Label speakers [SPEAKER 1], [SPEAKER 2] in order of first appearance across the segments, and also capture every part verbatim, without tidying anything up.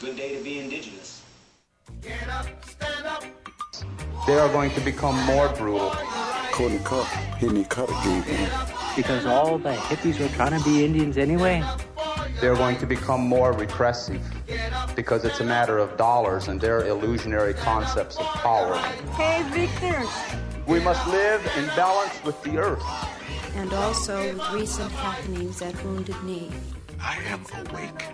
[SPEAKER 1] good day to be indigenous.
[SPEAKER 2] Get up, stand up.
[SPEAKER 3] They are going to become more brutal.
[SPEAKER 4] Courtney Cup, hitting the cut again.
[SPEAKER 5] Because all the hippies were trying to be Indians anyway.
[SPEAKER 3] They're going to become more repressive because it's a matter of dollars and their illusionary concepts of power.
[SPEAKER 6] Hey, Victor.
[SPEAKER 3] We must live in balance with the earth.
[SPEAKER 6] And also with recent happenings at Wounded Knee.
[SPEAKER 4] I am awake.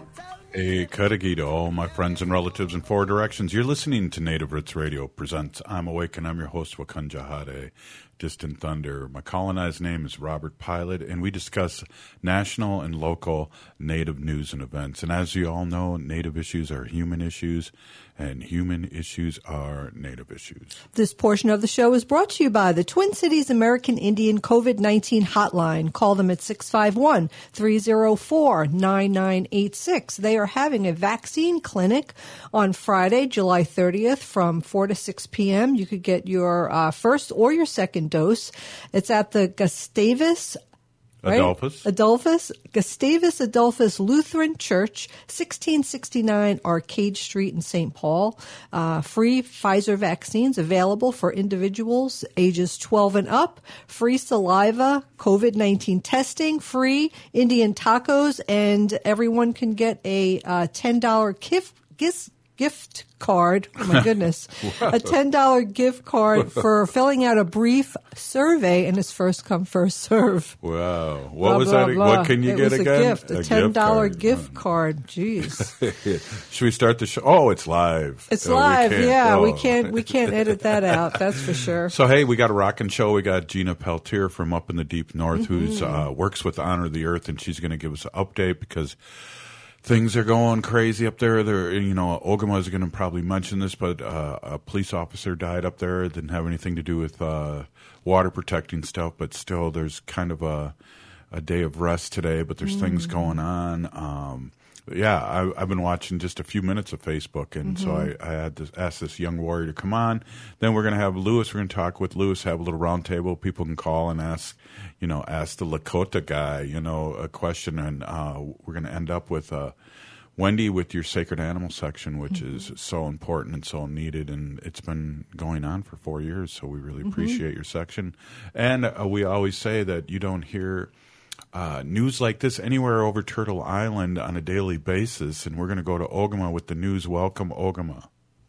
[SPEAKER 7] A Kadagi to all my friends and relatives in four directions. You're listening to Native Roots Radio presents I'm Awake, and I'm your host, Wakanja Hade, Distant Thunder. My colonized name is Robert Pilot, and we discuss national and local Native news and events. And as you all know, Native issues are human issues, and human issues are Native issues.
[SPEAKER 8] This portion of the show is brought to you by the Twin Cities American Indian COVID nineteen Hotline. Call them at six five one, three zero four, nine nine eight six. They are having a vaccine clinic on Friday, July thirtieth from four to six p.m. You could get your uh, first or your second dose. It's at the Gustavus Right?
[SPEAKER 7] Adolphus.
[SPEAKER 8] Adolphus, Gustavus Adolphus Lutheran Church, sixteen sixty-nine Arcade Street in Saint Paul. Uh, free Pfizer vaccines available for individuals ages twelve and up. Free saliva, COVID nineteen testing, free Indian tacos, and everyone can get a uh, ten dollars gift, gift gift card. Oh my goodness. A ten dollars gift card for filling out a brief survey, and it's first come, first serve.
[SPEAKER 7] Wow. What
[SPEAKER 8] blah,
[SPEAKER 7] was
[SPEAKER 8] blah,
[SPEAKER 7] that?
[SPEAKER 8] Blah.
[SPEAKER 7] What can you
[SPEAKER 8] it
[SPEAKER 7] get
[SPEAKER 8] was
[SPEAKER 7] again?
[SPEAKER 8] A gift, a, a ten dollars gift card. Gift card.
[SPEAKER 7] Jeez. Should we start the show? Oh, it's live.
[SPEAKER 8] It's
[SPEAKER 7] oh,
[SPEAKER 8] live.
[SPEAKER 7] We
[SPEAKER 8] yeah,
[SPEAKER 7] oh.
[SPEAKER 8] we can't we can't edit that out. That's for sure.
[SPEAKER 7] So hey, we got a rockin' show. We got Gina Peltier from up in the deep north, mm-hmm. who's uh, works with Honor the Earth, and she's going to give us an update because things are going crazy up there. There, you know, Ogama is going to probably mention this, but uh, a police officer died up there. It didn't have anything to do with uh, water protecting stuff, but still, there's kind of a a day of rest today. But there's mm. things going on. Um, yeah, I, I've been watching just a few minutes of Facebook, and mm-hmm. so I, I had to ask this young warrior to come on. Then we're going to have Lewis. We're going to talk with Lewis, have a little round table. People can call and ask, you know, ask the Lakota guy, you know, a question, and uh, we're going to end up with uh, Wendy with your sacred animal section, which mm-hmm. is so important and so needed, and it's been going on for four years, so we really mm-hmm. appreciate your section. And uh, we always say that you don't hear Uh, news like this anywhere over Turtle Island on a daily basis, and we're going to go to Ogama with the news. Welcome, Ogama.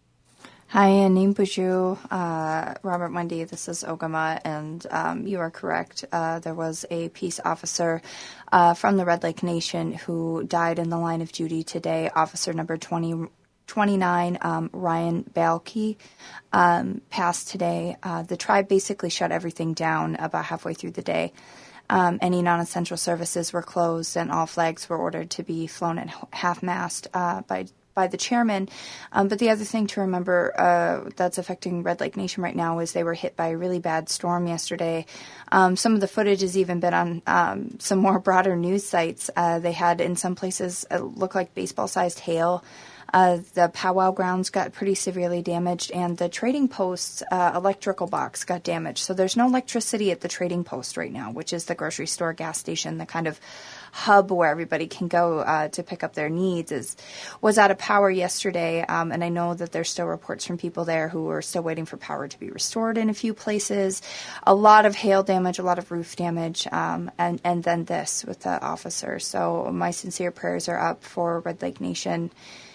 [SPEAKER 9] Hi, Nimpuju, uh, Robert Wendy. This is Ogama, and um, you are correct. Uh, there was a peace officer uh, from the Red Lake Nation who died in the line of duty today. Officer number twenty, twenty-nine, um, Ryan Balke, um, passed today. Uh, the tribe basically shut everything down about halfway through the day. Um, any non-essential services were closed, and all flags were ordered to be flown at half-mast uh, by by the chairman. Um, but the other thing to remember uh, that's affecting Red Lake Nation right now is they were hit by a really bad storm yesterday. Um, some of the footage has even been on um, some more broader news sites. Uh, they had, in some places, it looked like baseball-sized hail. Uh, the powwow grounds got pretty severely damaged, and the trading post's uh, electrical box got damaged. So there's no electricity at the trading post right now, which is the grocery store, gas station, the kind of hub where everybody can go uh, to pick up their needs. Is was out of power yesterday, um, and I know that there's still reports from people there who are still waiting for power to be restored in a few places. A lot of hail damage, a lot of roof damage, um, and, and then this with the officer. So my sincere prayers are up for Red Lake Nation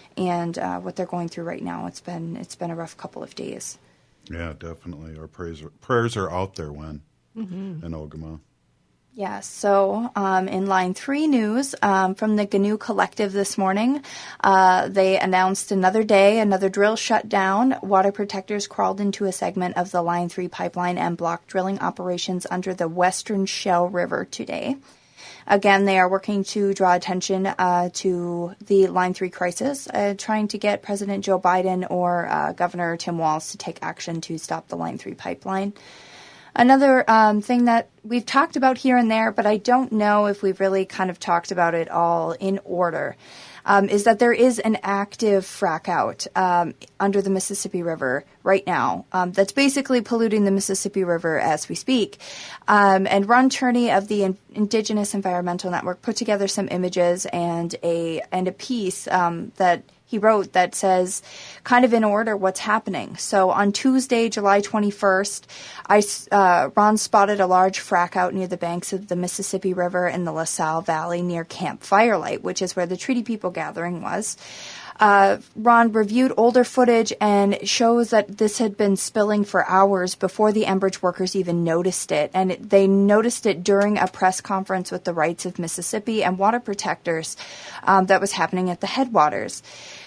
[SPEAKER 9] and uh, what they're going through right now. It's been it's been a rough couple of days.
[SPEAKER 7] Yeah, definitely. Our prayers are, prayers are out there, Wen, mm-hmm. and Ogama.
[SPEAKER 9] Yeah, so um, in Line three news um, from the Gnu Collective this morning, uh, they announced another day, another drill shut down. Water protectors crawled into a segment of the Line three pipeline and blocked drilling operations under the Western Shell River today. Again, they are working to draw attention uh, to the Line three crisis, uh, trying to get President Joe Biden or uh, Governor Tim Walz to take action to stop the Line three pipeline. Another um, thing that we've talked about here and there, but I don't know if we've really kind of talked about it all in order, um, is that there is an active frack out um, under the Mississippi River right now um, that's basically polluting the Mississippi River as we speak. Um, and Ron Turney of the In- Indigenous Environmental Network put together some images and a and a piece um, that he wrote that says, kind of in order, what's happening. So on Tuesday, July twenty-first, I, uh, Ron spotted a large frack out near the banks of the Mississippi River in the LaSalle Valley near Camp Firelight, which is where the Treaty People gathering was. Uh, Ron reviewed older footage and shows that this had been spilling for hours before the Enbridge workers even noticed it. And it, they noticed it during a press conference with the Rights of Mississippi and water protectors um, that was happening at the headwaters.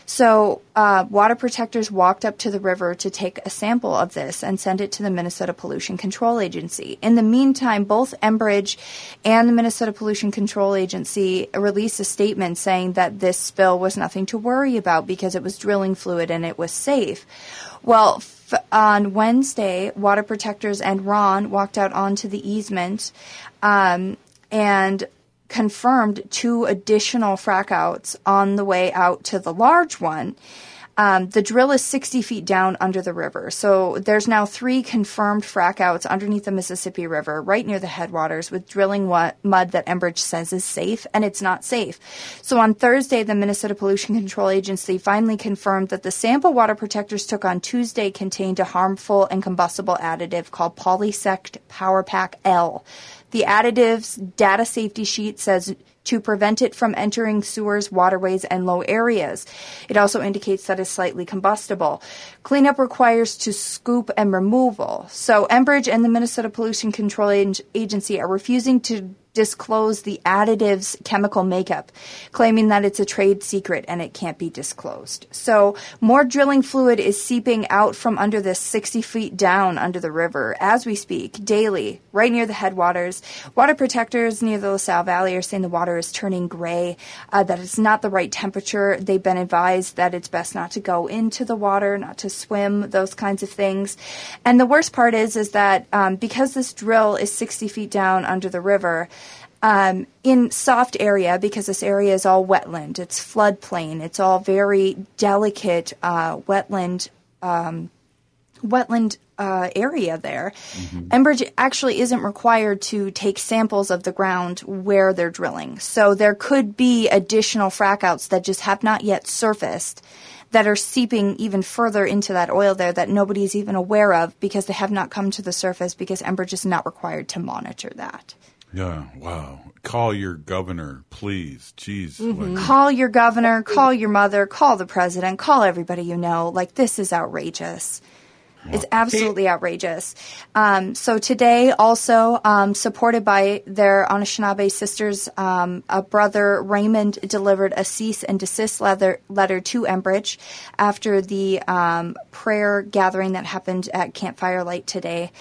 [SPEAKER 9] So uh, water protectors walked up to the river to take a sample of this and send it to the Minnesota Pollution Control Agency. In the meantime, both Enbridge and the Minnesota Pollution Control Agency released a statement saying that this spill was nothing to worry about because it was drilling fluid and it was safe. Well, f- on Wednesday, water protectors and Ron walked out onto the easement um, and confirmed two additional frack outs on the way out to the large one. Um, the drill is sixty feet down under the river. So there's now three confirmed frack outs underneath the Mississippi River, right near the headwaters, with drilling wa- mud that Enbridge says is safe, and it's not safe. So on Thursday, the Minnesota Pollution Control Agency finally confirmed that the sample water protectors took on Tuesday contained a harmful and combustible additive called Polysect Power Pack L. The additive's data safety sheet says to prevent it from entering sewers, waterways, and low areas. It also indicates that it's slightly combustible. Cleanup requires to scoop and removal. So Enbridge and the Minnesota Pollution Control Agency are refusing to disclose the additive's chemical makeup, claiming that it's a trade secret and it can't be disclosed. So more drilling fluid is seeping out from under this sixty feet down under the river as we speak, daily, right near the headwaters. Water protectors near the LaSalle Valley are saying the water is turning gray, uh, that it's not the right temperature. They've been advised that it's best not to go into the water, not to swim, those kinds of things. And the worst part is, is that um, because this drill is sixty feet down under the river, Um, in soft area, because this area is all wetland, it's floodplain, it's all very delicate uh, wetland um, wetland uh, area there. Mm-hmm. Enbridge actually isn't required to take samples of the ground where they're drilling. So there could be additional frack outs that just have not yet surfaced that are seeping even further into that oil there that nobody's even aware of because they have not come to the surface because Enbridge is not required to monitor that.
[SPEAKER 7] Yeah, wow. Call your governor, please. Jeez.
[SPEAKER 9] Mm-hmm. Call your governor, call your mother, call the president, call everybody you know. Like, this is outrageous. Wow. It's absolutely outrageous. Um, so today, also, um, supported by their Anishinaabe sisters, um, a brother, Raymond, delivered a cease and desist letter, letter to Enbridge after the um, prayer gathering that happened at Camp Firelight today.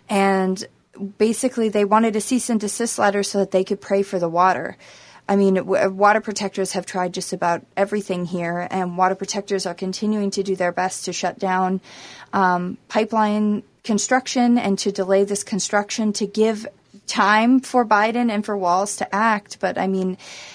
[SPEAKER 9] And basically, they wanted a cease and desist letter so that they could pray for the water. I mean, w- water protectors have tried just about everything here, and water protectors are continuing to do their best to shut down um, pipeline construction and to delay this construction to give time for Biden and for Walz to act. But I mean,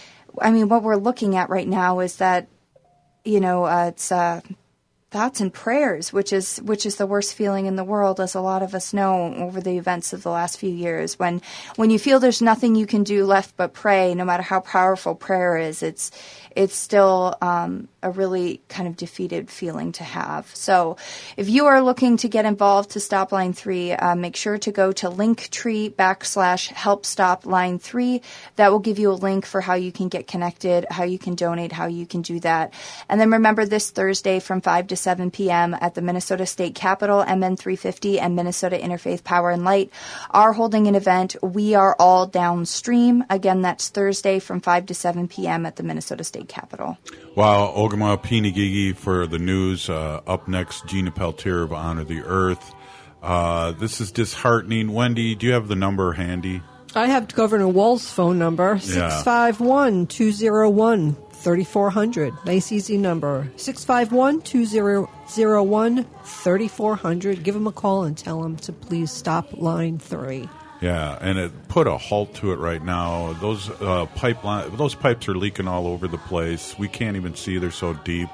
[SPEAKER 9] I mean, what we're looking at right now is that, you know, uh, it's uh, thoughts and prayers, which is which is the worst feeling in the world, as a lot of us know over the events of the last few years. When when you feel there's nothing you can do left but pray, no matter how powerful prayer is, it's it's still um, a really kind of defeated feeling to have. So if you are looking to get involved to Stop Line three, uh, make sure to go to Linktree backslash help stop line three. That will give you a link for how you can get connected, how you can donate, how you can do that. And then remember, this Thursday from five to seven p.m. at the Minnesota State Capitol, M N three fifty and Minnesota Interfaith Power and Light are holding an event. We are all downstream. Again, that's Thursday from five to seven p.m. at the Minnesota State Capitol.
[SPEAKER 7] Wow, Ogama Pinigigi for the news. Uh, up next, Gina Peltier of Honor the Earth. Uh, this is disheartening. Wendy, do you have the number handy?
[SPEAKER 8] I have Governor Walz's phone number, six five one, two zero one, three four zero zero. Nice, easy number, six five one, two zero one, three four zero zero. Give him a call and tell him to please stop line three.
[SPEAKER 7] Yeah, and it put a halt to it right now. Those uh, pipeline, those pipes are leaking all over the place. We can't even see; they're so deep.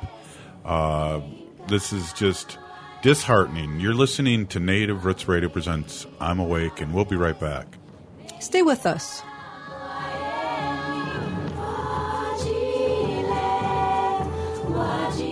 [SPEAKER 7] Uh, this is just disheartening. You're listening to Native Roots Radio presents I'm Awake, and we'll be right back.
[SPEAKER 8] Stay with us.
[SPEAKER 1] Watch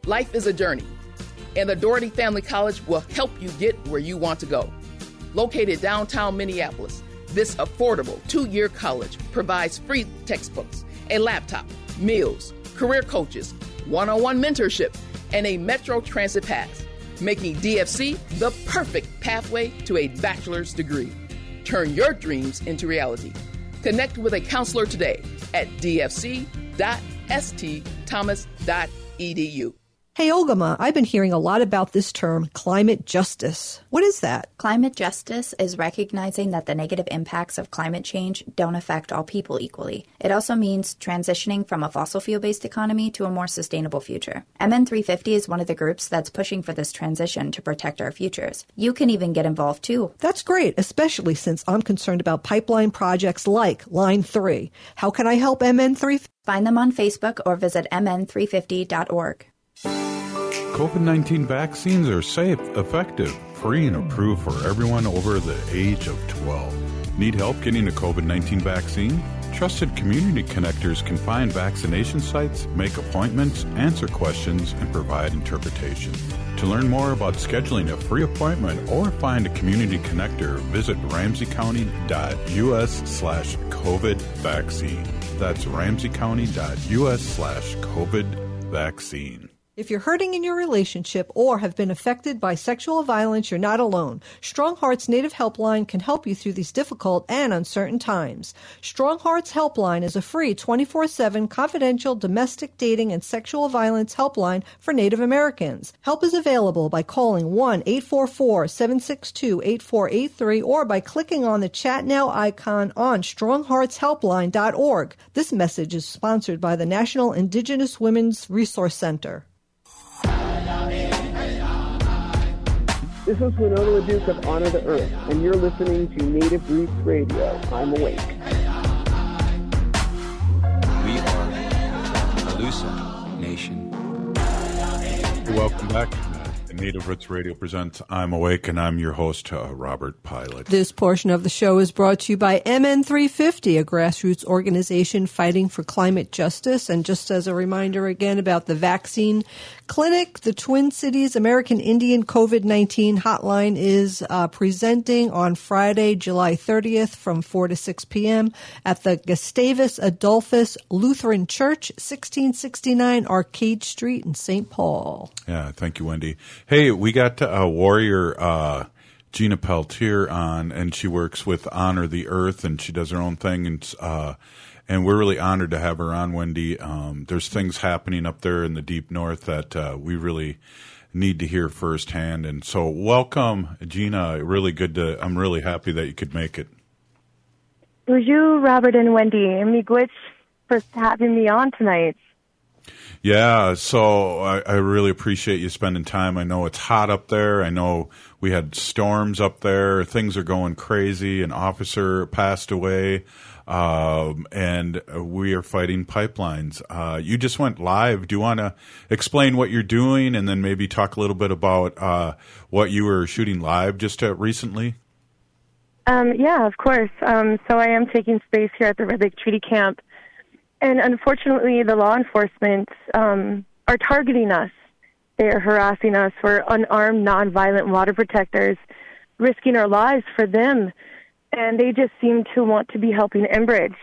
[SPEAKER 1] Life is a journey, and the Doherty Family College will help you get where you want to go. Located downtown Minneapolis, this affordable two-year college provides free textbooks, a laptop, meals, career coaches, one-on-one mentorship, and a Metro Transit pass, making D F C the perfect pathway to a bachelor's degree. Turn your dreams into reality. Connect with a counselor today at d f c dot s t thomas dot e d u.
[SPEAKER 8] Hey, Ogama, I've been hearing a lot about this term, climate justice. What is that?
[SPEAKER 9] Climate justice is recognizing that the negative impacts of climate change don't affect all people equally. It also means transitioning from a fossil fuel-based economy to a more sustainable future. M N three fifty is one of the groups that's pushing for this transition to protect our futures. You can even get involved too.
[SPEAKER 8] That's great, especially since I'm concerned about pipeline projects like Line three. How can I help M N three fifty?
[SPEAKER 9] Find them on Facebook or visit m n three fifty dot org.
[SPEAKER 7] COVID nineteen vaccines are safe, effective, free, and approved for everyone over the age of twelve. Need help getting a COVID nineteen vaccine? Trusted community connectors can find vaccination sites, make appointments, answer questions, and provide interpretation. To learn more about scheduling a free appointment or find a community connector, visit ramseycounty.us slash COVID vaccine. That's ramseycounty.us slash COVID vaccine.
[SPEAKER 8] If you're hurting in your relationship or have been affected by sexual violence, you're not alone. Strong Hearts Native Helpline can help you through these difficult and uncertain times. Strong Hearts Helpline is a free twenty-four seven confidential domestic dating and sexual violence helpline for Native Americans. Help is available by calling one eight four four, seven six two, eight four eight three or by clicking on the Chat Now icon on strong hearts helpline dot org. This message is sponsored by the National Indigenous Women's Resource Center.
[SPEAKER 10] This is Winona LaDuke of Honor the Earth, and you're listening to Native Roots Radio. I'm awake.
[SPEAKER 11] We are Alusa Nation.
[SPEAKER 7] Welcome back. Native Roots Radio presents I'm Awake, and I'm your host, uh, Robert Pilot.
[SPEAKER 8] This portion of the show is brought to you by M N three fifty, a grassroots organization fighting for climate justice. And just as a reminder again about the vaccine clinic, the Twin Cities American Indian COVID nineteen hotline is uh, presenting on Friday, July thirtieth from four to six p.m. at the Gustavus Adolphus Lutheran Church, sixteen sixty-nine Arcade Street in Saint Paul.
[SPEAKER 7] Yeah, thank you, Wendy. Hey, we got a warrior, uh, Gina Peltier, on, and she works with Honor the Earth, and she does her own thing, and uh, and we're really honored to have her on, Wendy. Um, there's things happening up there in the deep north that uh, we really need to hear firsthand, and so welcome, Gina. Really good to. I'm really happy that you could make it.
[SPEAKER 12] Bonjour, Robert and Wendy. Miigwech for having me on tonight.
[SPEAKER 7] Yeah, so I, I really appreciate you spending time. I know it's hot up there. I know we had storms up there. Things are going crazy. An officer passed away, um, and we are fighting pipelines. Uh, you just went live. Do you want to explain what you're doing and then maybe talk a little bit about uh, what you were shooting live just uh, recently?
[SPEAKER 12] Um, yeah, of course. Um, so I am taking space here at the Red Lake Treaty Camp. And unfortunately, the law enforcement um, are targeting us. They are harassing us. We're unarmed, nonviolent water protectors, risking our lives for them. And they just seem to want to be helping Enbridge.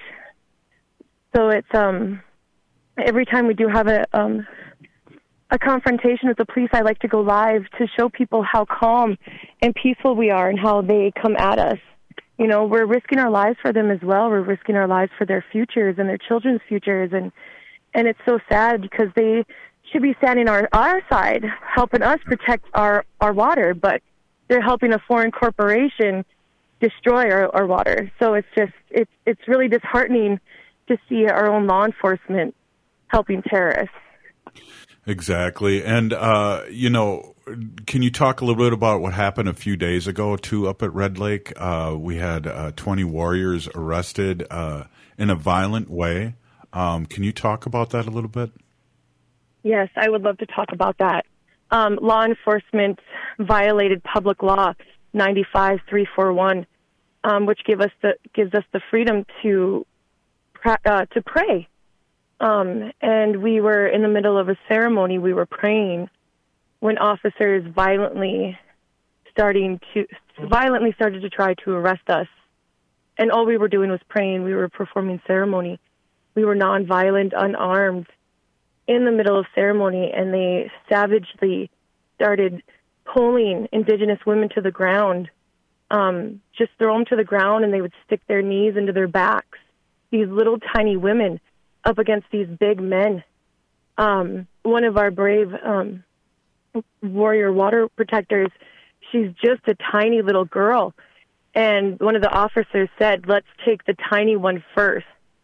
[SPEAKER 12] So it's um, every time we do have a um, a confrontation with the police, I like to go live to show people how calm and peaceful we are and how they come at us. You know, we're risking our lives for them as well. We're risking our lives for their futures and their children's futures. And, and it's so sad because they should be standing on our, our side, helping us protect our, our water, but they're helping a foreign corporation destroy our, our water. So it's just, it's, it's really disheartening to see our own law enforcement helping terrorists.
[SPEAKER 7] Exactly. And, uh, you know, can you talk a little bit about what happened a few days ago, too, up at Red Lake? Uh, we had uh, twenty warriors arrested uh, in a violent way. Um, can you talk about that a little bit?
[SPEAKER 12] Yes, I would love to talk about that. Um, law enforcement violated public law ninety-five three forty-one, um, which give us the, gives us the freedom to uh, to pray. Um, and we were in the middle of a ceremony. We were praying when officers violently starting to violently started to try to arrest us. And all we were doing was praying. We were performing ceremony. We were nonviolent, unarmed, in the middle of ceremony, and they savagely started pulling Indigenous women to the ground, um, just throw them to the ground, and they would stick their knees into their backs. These little tiny women up against these big men. Um, one of our brave um, warrior water protectors, she's just a tiny little girl. And one of the officers said, let's take the tiny one first.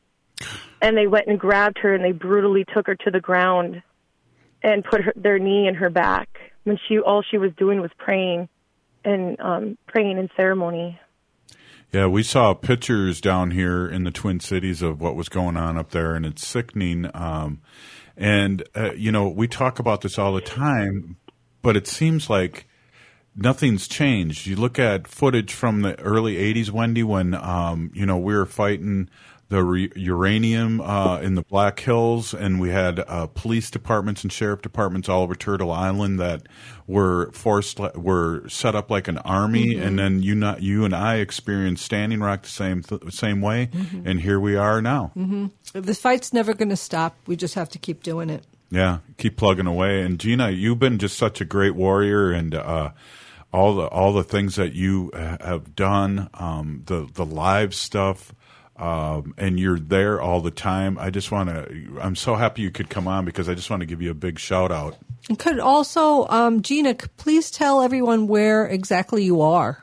[SPEAKER 12] And they went and grabbed her, and they brutally took her to the ground and put her, their knee in her back when she all she was doing was praying and um, praying in ceremony.
[SPEAKER 7] Yeah, we saw pictures down here in the Twin Cities of what was going on up there, and it's sickening. Um, and, uh, you know, we talk about this all the time, but it seems like nothing's changed. You look at footage from the early eighties, Wendy, when, um, you know, we were fighting the re- uranium uh, in the Black Hills, and we had uh, police departments and sheriff departments all over Turtle Island that were forced, were set up like an army, mm-hmm. and then you not you and I experienced Standing Rock the same th- same way, mm-hmm. and here we are now.
[SPEAKER 8] Mm-hmm. The fight's never going to stop. We just have to keep doing it.
[SPEAKER 7] Yeah, keep plugging away. And Gina, you've been just such a great warrior, and uh, all the all the things that you have done, um, the the live stuff. Um, and you're there all the time. I just want to, I'm so happy you could come on because I just want to give you a big shout out.
[SPEAKER 8] And could also, um, Gina, please tell everyone where exactly you are.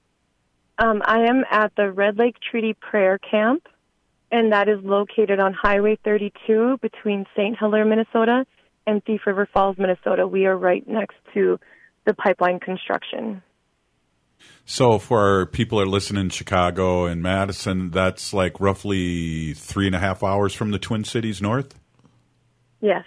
[SPEAKER 12] Um, I am at the Red Lake Treaty Prayer Camp, and that is located on Highway thirty-two between Saint Hilaire, Minnesota, and Thief River Falls, Minnesota. We are right next to the pipeline construction.
[SPEAKER 7] So for our people that are listening in Chicago and Madison, that's like roughly three and a half hours from the Twin Cities north?
[SPEAKER 12] Yes.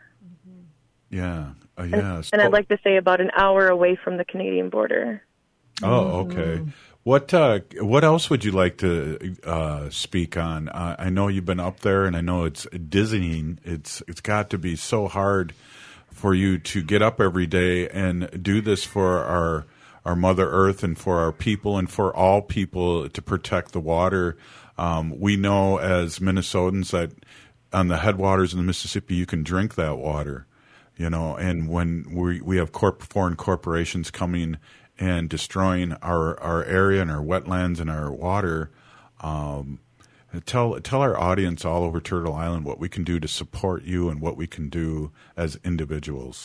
[SPEAKER 7] Yeah. Uh,
[SPEAKER 12] and,
[SPEAKER 7] yeah.
[SPEAKER 12] and I'd like to say about an hour away from the Canadian border.
[SPEAKER 7] Oh, okay. Mm. What uh, what else would you like to uh, speak on? Uh, I know you've been up there, and I know it's dizzying. It's It's got to be so hard for you to get up every day and do this for our our Mother Earth and for our people and for all people to protect the water. Um, we know as Minnesotans that on the headwaters of the Mississippi, you can drink that water, you know, and when we, we have corp- foreign corporations coming and destroying our, our area and our wetlands and our water, um, tell, tell our audience all over Turtle Island what we can do to support you and what we can do as individuals.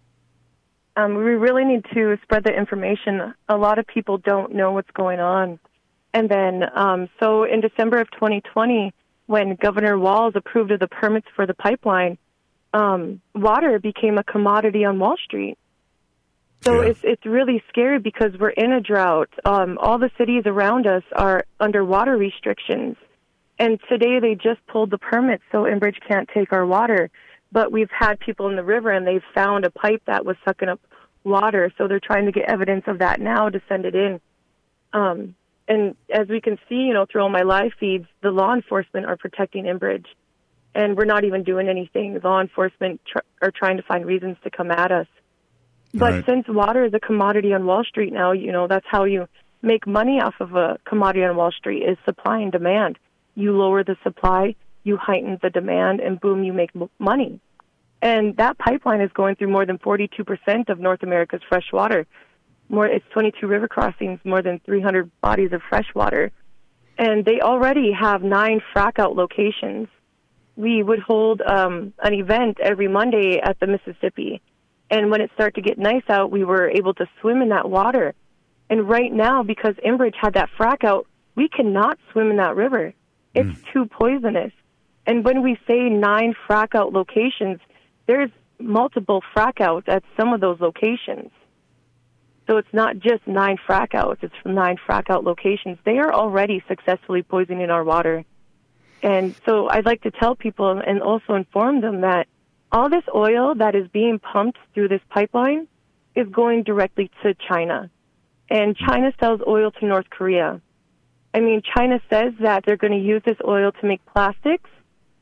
[SPEAKER 12] Um, we really need to spread the information. A lot of people don't know what's going on. And then, um, so in December of twenty twenty, when Governor Walz approved of the permits for the pipeline, um, water became a commodity on Wall Street. So yeah. it's it's really scary because we're in a drought. Um, all the cities around us are under water restrictions. And today they just pulled the permits, so Enbridge can't take our water. But we've had people in the river, and they've found a pipe that was sucking up water, so they're trying to get evidence of that now to send it in. Um, and as we can see, you know, through all my live feeds, the law enforcement are protecting Enbridge, and we're not even doing anything. Law enforcement tr- are trying to find reasons to come at us. But right. Since water is a commodity on Wall Street now, you know, that's how you make money off of a commodity on Wall Street is supply and demand. You lower the supply, you heighten the demand, and boom, you make money. And that pipeline is going through more than forty-two percent of North America's fresh water. More, it's twenty-two river crossings, more than three hundred bodies of fresh water. And they already have nine frack-out locations. We would hold um, an event every Monday at the Mississippi. And when it started to get nice out, we were able to swim in that water. And right now, because Enbridge had that frack-out, we cannot swim in that river. It's mm. too poisonous. And when we say nine frack-out locations, there's multiple frack-outs at some of those locations. So it's not just nine frack-outs, it's from nine frack-out locations. They are already successfully poisoning our water. And so I'd like to tell people and also inform them that all this oil that is being pumped through this pipeline is going directly to China. And China sells oil to North Korea. I mean, China says that they're going to use this oil to make plastics,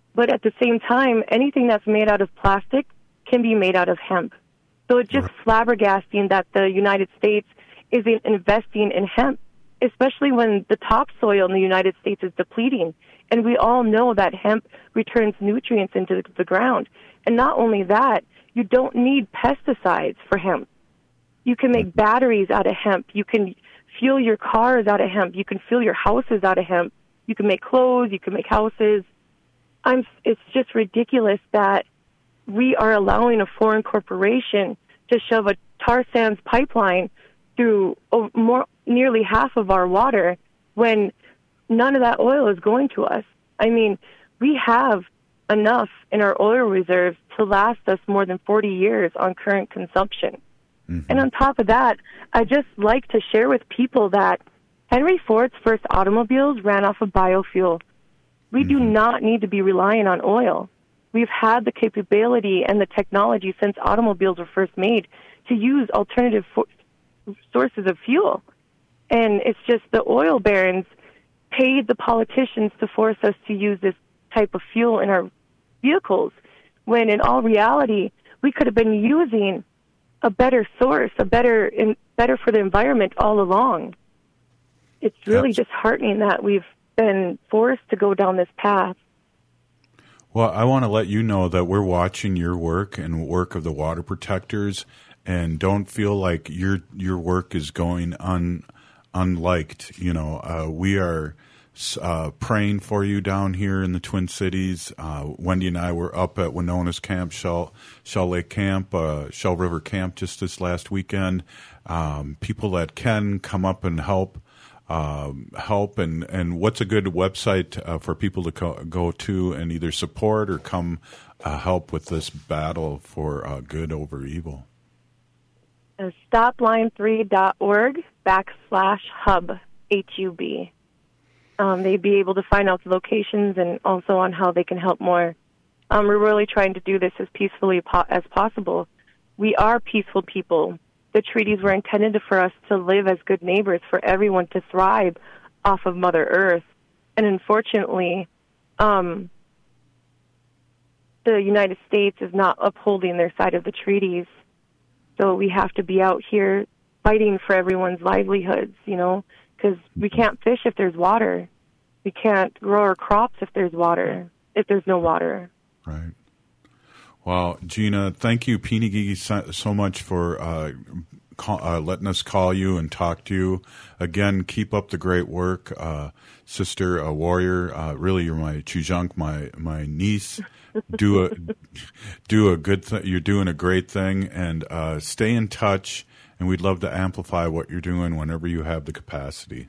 [SPEAKER 12] But at the same time, anything that's made out of plastic can be made out of hemp. So it's just flabbergasting that the United States isn't investing in hemp, especially when the topsoil in the United States is depleting. And we all know that hemp returns nutrients into the ground. And not only that, you don't need pesticides for hemp. You can make batteries out of hemp. You can fuel your cars out of hemp. You can fuel your houses out of hemp. You can make clothes. You can make houses. I'm, it's just ridiculous that we are allowing a foreign corporation to shove a tar sands pipeline through more, nearly half of our water when none of that oil is going to us. I mean, we have enough in our oil reserves to last us more than forty years on current consumption. Mm-hmm. And on top of that, I just like to share with people that Henry Ford's first automobiles ran off of biofuel. We mm-hmm. do not need to be relying on oil. We've had the capability and the technology since automobiles were first made to use alternative for- sources of fuel. And it's just the oil barons paid the politicians to force us to use this type of fuel in our vehicles, when in all reality, we could have been using a better source, a better, in, better for the environment all along. It's really That's- disheartening that we've been forced to go down this path.
[SPEAKER 7] Well, I want to let you know that we're watching your work and work of the water protectors, and don't feel like your your work is going un unliked. You know, uh, we are uh, praying for you down here in the Twin Cities. Uh, Wendy and I were up at Winona's camp, Shell Shell Lake Camp, uh, Shell River Camp, just this last weekend. Um, people that can come up and help. Um, help and, and what's a good website uh, for people to co- go to and either support or come uh, help with this battle for uh, good over evil?
[SPEAKER 12] Uh, stop line three dot org backslash hub, H U B. Um, they'd be able to find out the locations and also on how they can help more. Um, we're really trying to do this as peacefully po- as possible. We are peaceful people. The treaties were intended for us to live as good neighbors, for everyone to thrive off of Mother Earth. And unfortunately, um, the United States is not upholding their side of the treaties. So we have to be out here fighting for everyone's livelihoods, you know, because we can't fish if there's water. We can't grow our crops if there's water, if there's no water.
[SPEAKER 7] Right. Well, Gina, thank you, Pinigigi, so, so much for uh, call, uh, letting us call you and talk to you. Again, keep up the great work, uh, sister, a warrior. Uh, really, you're my chujunk, my my niece. Do a do a good thing. You're doing a great thing, and uh, stay in touch. And we'd love to amplify what you're doing whenever you have the capacity.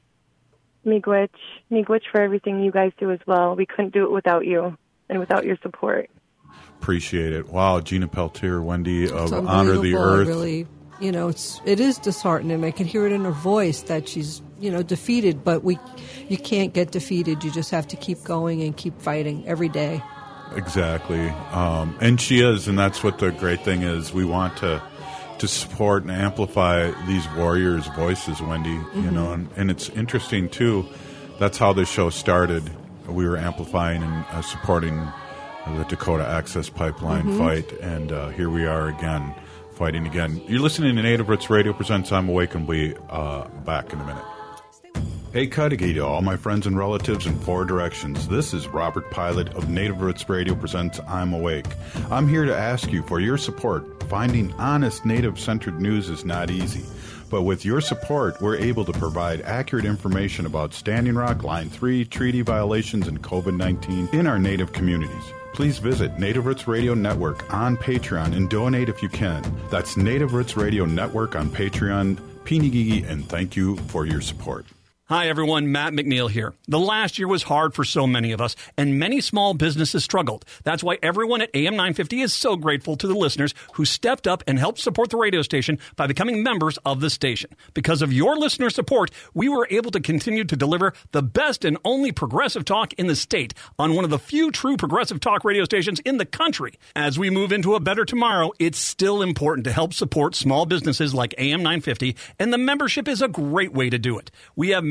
[SPEAKER 12] Miigwech, miigwech for everything you guys do as well. We couldn't do it without you and without your support.
[SPEAKER 7] Appreciate it. Wow, Gina Peltier, Wendy of Honor the Earth.
[SPEAKER 8] Really, you know, it's it is disheartening. I can hear it in her voice that she's, you know, defeated. But we, you can't get defeated. You just have to keep going and keep fighting every day.
[SPEAKER 7] Exactly, um, and she is, and that's what the great thing is. We want to to support and amplify these warriors' voices, Wendy. Mm-hmm. You know, and, and it's interesting too. That's how this show started. We were amplifying and uh, supporting the Dakota Access Pipeline mm-hmm. fight, and uh, here we are again, fighting again. You're listening to Native Roots Radio presents I'm Awake, and we'll be uh, back in a minute. Hey, Cudahy to all my friends and relatives in four directions. This is Robert Pilot of Native Roots Radio presents I'm Awake. I'm here to ask you for your support. Finding honest Native-centered news is not easy. But with your support, we're able to provide accurate information about Standing Rock, Line three, treaty violations, and COVID nineteen in our Native communities. Please visit Native Roots Radio Network on Patreon and donate if you can. That's Native Roots Radio Network on Patreon. Pinigigi, and thank you for your support.
[SPEAKER 13] Hi, everyone. Matt McNeil here. The last year was hard for so many of us, and many small businesses struggled. That's why everyone at A M nine fifty is so grateful to the listeners who stepped up and helped support the radio station by becoming members of the station. Because of your listener support, we were able to continue to deliver the best and only progressive talk in the state on one of the few true progressive talk radio stations in the country. As we move into a better tomorrow, it's still important to help support small businesses like A M nine fifty, and the membership is a great way to do it. We have members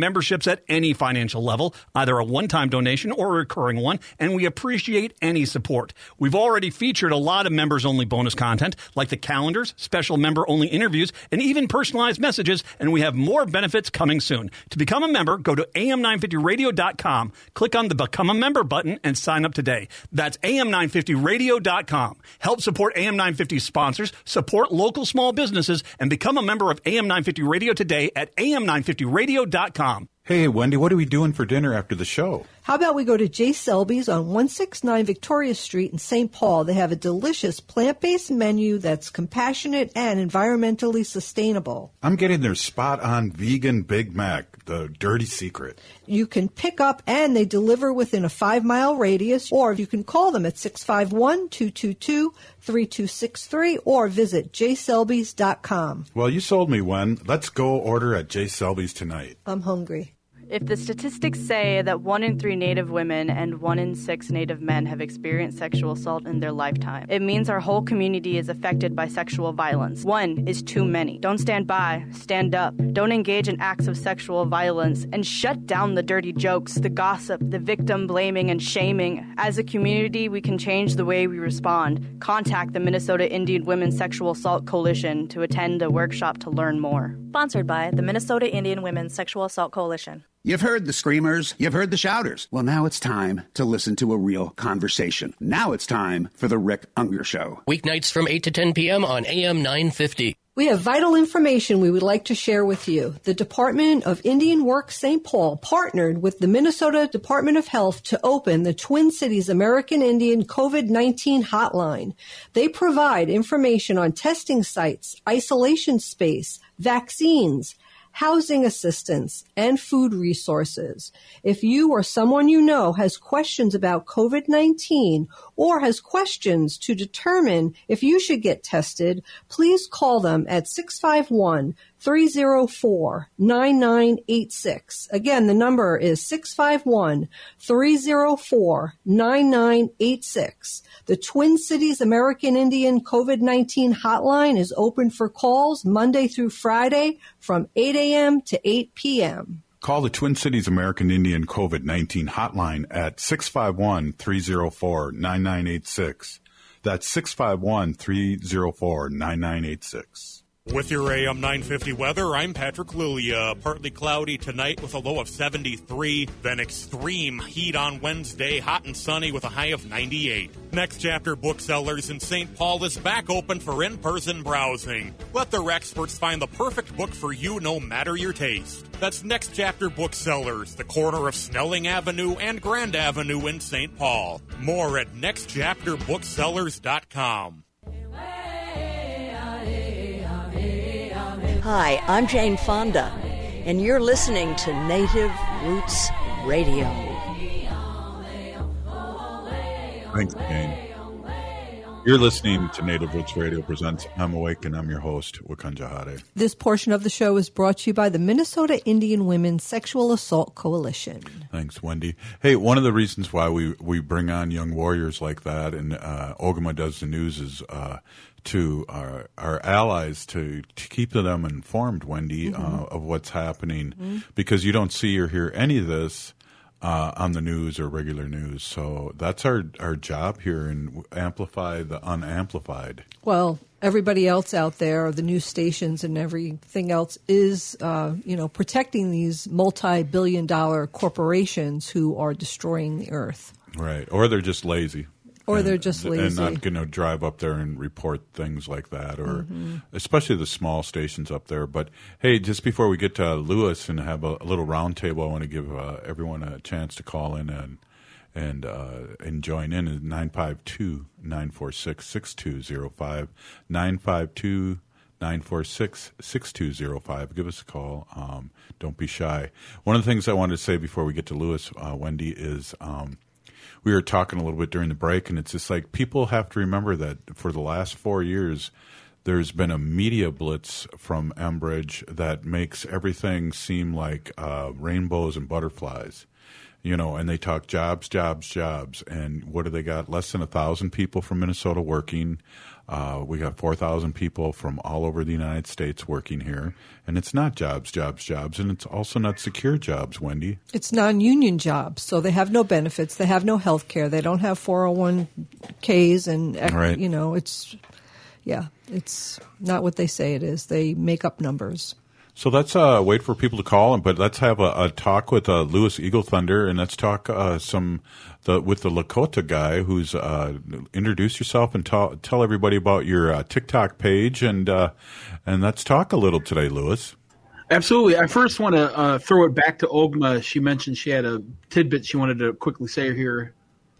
[SPEAKER 13] memberships at any financial level, either a one-time donation or a recurring one, and we appreciate any support. We've already featured a lot of members-only bonus content, like the calendars, special member-only interviews, and even personalized messages, and we have more benefits coming soon. To become a member, go to A M nine fifty radio dot com, click on the Become a Member button, and sign up today. That's A M nine fifty radio dot com. Help support A M nine fifty sponsors, support local small businesses, and become a member of A M nine fifty Radio today at A M nine fifty radio dot com.
[SPEAKER 7] Hey, Wendy, what are we doing for dinner after the show?
[SPEAKER 8] How about we go to J. Selby's on one sixty-nine Victoria Street in Saint Paul? They have a delicious plant-based menu that's compassionate and environmentally sustainable.
[SPEAKER 7] I'm getting their spot-on vegan Big Mac, the dirty secret.
[SPEAKER 8] You can pick up and they deliver within a five-mile radius, or you can call them at six five one, two two two, three two six three or visit j selbys dot com.
[SPEAKER 7] Well, you sold me, Wen. Let's go order at J. Selby's tonight.
[SPEAKER 8] I'm hungry.
[SPEAKER 14] If the statistics say that one in three Native women and one in six Native men have experienced sexual assault in their lifetime, it means our whole community is affected by sexual violence. One is too many. Don't stand by. Stand up. Don't engage in acts of sexual violence, and shut down the dirty jokes, the gossip, the victim blaming and shaming. As a community, we can change the way we respond. Contact the Minnesota Indian Women's Sexual Assault Coalition to attend a workshop to learn more.
[SPEAKER 15] Sponsored by the Minnesota Indian Women's Sexual Assault Coalition.
[SPEAKER 16] You've heard the screamers, you've heard the shouters. Well, now it's time to listen to a real conversation. Now it's time for the Rick Unger Show.
[SPEAKER 17] Weeknights from eight to ten p.m. on A M nine fifty.
[SPEAKER 8] We have vital information we would like to share with you. The Department of Indian Work Saint Paul partnered with the Minnesota Department of Health to open the Twin Cities American Indian COVID nineteen hotline. They provide information on testing sites, isolation space, vaccines, housing assistance, and food resources. If you or someone you know has questions about COVID nineteen or has questions to determine if you should get tested, please call them at six five one, three oh four, nine nine eight six. Again, the number is six five one, three oh four, nine nine eight six. The Twin Cities American Indian COVID nineteen hotline is open for calls Monday through Friday from eight a.m. to eight p.m.
[SPEAKER 7] Call the Twin Cities American Indian COVID nineteen hotline at six five one, three oh four, nine nine eight six. That's six five one, three oh four, nine nine eight six.
[SPEAKER 18] With your A M nine fifty weather, I'm Patrick Lulia. Partly cloudy tonight with a low of seventy-three. Then extreme heat on Wednesday, hot and sunny with a high of ninety-eight. Next Chapter Booksellers in Saint Paul is back open for in-person browsing. Let their experts find the perfect book for you no matter your taste. That's Next Chapter Booksellers, the corner of Snelling Avenue and Grand Avenue in Saint Paul. More at next chapter booksellers dot com.
[SPEAKER 19] Hi, I'm Jane Fonda, and you're listening to Native Roots Radio.
[SPEAKER 7] Thanks, Jane. You're listening to Native Roots Radio presents I'm Awake, and I'm your host, Wakanja Hade.
[SPEAKER 8] This portion of the show is brought to you by the Minnesota Indian Women's Sexual Assault Coalition.
[SPEAKER 7] Thanks, Wendy. Hey, one of the reasons why we, we bring on young warriors like that, and uh, Ogama Does the News, is uh, to our, our allies to, to keep them informed, Wendy, mm-hmm. uh, of what's happening, mm-hmm. because you don't see or hear any of this uh, on the news or regular news. So that's our, our job here, and amplify the unamplified.
[SPEAKER 8] Well, everybody else out there, the news stations and everything else, is uh, you know protecting these multi-billion dollar corporations who are destroying the earth.
[SPEAKER 7] Right, or they're just lazy.
[SPEAKER 8] Or
[SPEAKER 7] and,
[SPEAKER 8] they're just lazy.
[SPEAKER 7] And not going to drive up there and report things like that, or mm-hmm. especially the small stations up there. But, hey, just before we get to Lewis and have a, a little roundtable, I want to give uh, everyone a chance to call in and and uh, and join in at nine five two, nine four six, six two zero five, nine five two, nine four six, six two zero five. Give us a call. Um, don't be shy. One of the things I wanted to say before we get to Lewis, uh, Wendy, is um, – we were talking a little bit during the break, and it's just like people have to remember that for the last four years, there's been a media blitz from Enbridge that makes everything seem like uh, rainbows and butterflies. You know, and they talk jobs, jobs, jobs. And what do they got? Less than a thousand people from Minnesota working. Uh, we got four thousand people from all over the United States working here. And it's not jobs, jobs, jobs. And it's also not secure jobs, Wendy.
[SPEAKER 8] It's non-union jobs. So they have no benefits. They have no health care. They don't have four oh one k's. And,
[SPEAKER 7] right.
[SPEAKER 8] you know, it's, yeah, it's not what they say it is. They make up numbers.
[SPEAKER 7] So let's uh, wait for people to call, but let's have a, a talk with uh, Louis Eagle Thunder, and let's talk uh, some the, with the Lakota guy who's uh, introduce yourself and ta- tell everybody about your uh, TikTok page, and uh, and let's talk a little today, Louis.
[SPEAKER 20] Absolutely. I first want to uh, throw it back to Ogma. She mentioned she had a tidbit she wanted to quickly say here.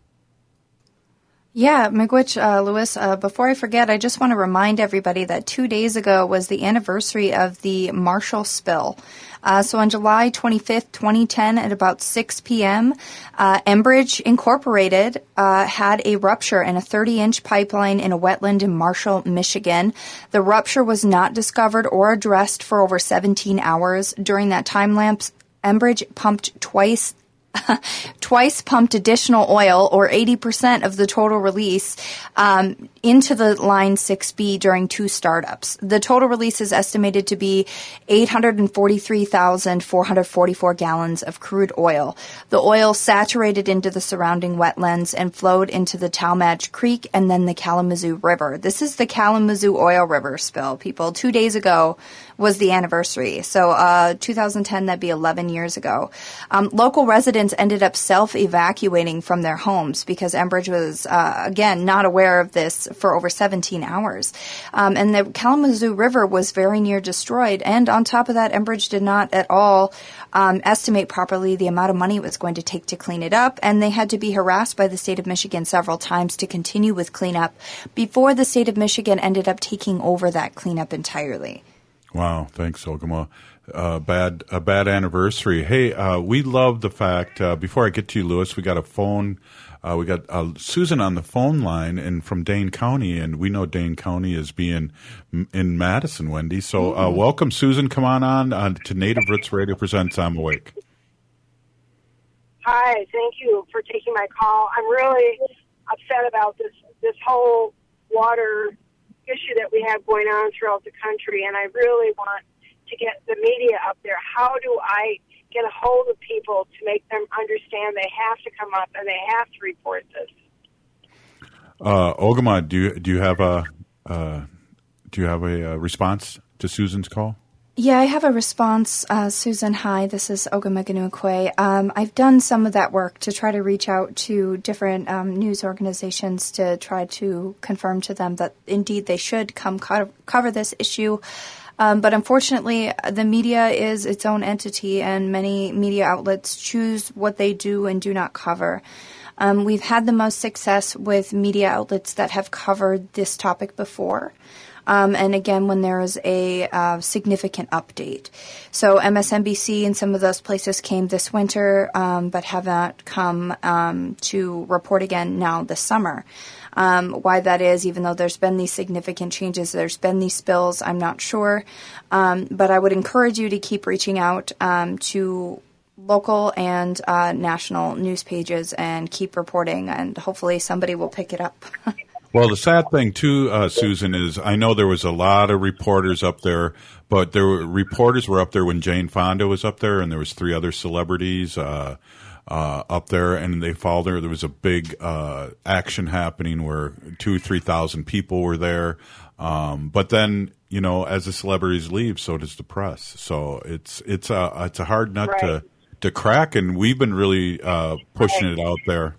[SPEAKER 9] Yeah, Miigwech, uh, Louis, uh, before I forget, I just want to remind everybody that two days ago was the anniversary of the Marshall spill. Uh, so on July twenty-fifth, twenty ten, at about six p.m., uh, Enbridge Incorporated uh, had a rupture in a thirty-inch pipeline in a wetland in Marshall, Michigan. The rupture was not discovered or addressed for over seventeen hours. During that time lapse, Enbridge pumped twice twice pumped additional oil, or eighty percent of the total release, um, into the Line six B during two startups. The total release is estimated to be eight hundred forty-three thousand four hundred forty-four gallons of crude oil. The oil saturated into the surrounding wetlands and flowed into the Talmadge Creek and then the Kalamazoo River. This is the Kalamazoo Oil River spill, people. Two days ago was the anniversary. So uh, two thousand ten, that'd be eleven years ago. Um, local residents ended up self-evacuating from their homes because Enbridge was, uh, again, not aware of this for over seventeen hours. Um, and the Kalamazoo River was very near destroyed. And on top of that, Enbridge did not at all um, estimate properly the amount of money it was going to take to clean it up. And they had to be harassed by the state of Michigan several times to continue with cleanup before the state of Michigan ended up taking over that cleanup entirely.
[SPEAKER 7] Wow, thanks, Ogama. Uh, bad, a bad anniversary. Hey, uh, we love the fact, uh, before I get to you, Louis, we got a phone, uh, we got uh, Susan on the phone line and from Dane County, and we know Dane County is being in Madison, Wendy. So uh, welcome, Susan. Come on on uh, to Native Roots Radio Presents I'm Awake.
[SPEAKER 21] Hi, thank you for taking my call. I'm really upset about this, this whole water issue that we have going on throughout the country, and I really want to get the media up there. How do I get a hold of people to make them understand they have to come up and they have to report this?
[SPEAKER 7] Uh, Ogama, do you do you have a uh, do you have a, a response to Susan's call?
[SPEAKER 9] Yeah, I have a response. Uh, Susan, hi, this is Ogama Ganukwe. Um, I've done some of that work to try to reach out to different um, news organizations to try to confirm to them that indeed they should come co- cover this issue. Um, but unfortunately, the media is its own entity, and many media outlets choose what they do and do not cover. Um, we've had the most success with media outlets that have covered this topic before. Um, and again, when there is a uh, significant update. So M S N B C and some of those places came this winter, um, but have not come um, to report again now this summer. Um, why that is, even though there's been these significant changes, there's been these spills, I'm not sure. Um, but I would encourage you to keep reaching out um, to local and uh, national news pages and keep reporting, and hopefully somebody will pick it up.
[SPEAKER 7] Well, the sad thing, too, uh, Susan, is I know there was a lot of reporters up there, but there were reporters were up there when Jane Fonda was up there, and there was three other celebrities uh, uh, up there, and they followed her. There was a big uh, action happening where two or three thousand people were there. Um, but then, you know, as the celebrities leave, so does the press. So it's it's a it's a hard nut right. to to crack, and we've been really uh, pushing right. it out there.